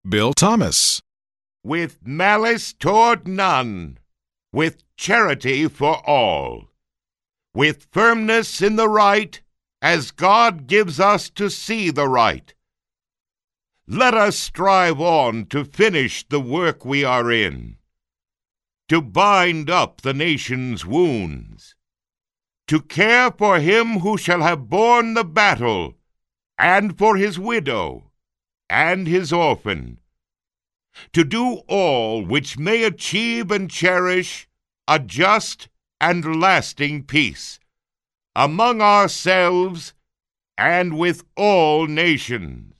Bill Thomas. With malice toward none, with charity for all, with firmness in the right, as God gives us to see the right. Let us strive on to finish the work we are in, to bind up the nation's wounds, to care for him who shall have borne the battle, and for his widow and his orphan, to do all which may achieve and cherish a just and lasting peace among ourselves and with all nations.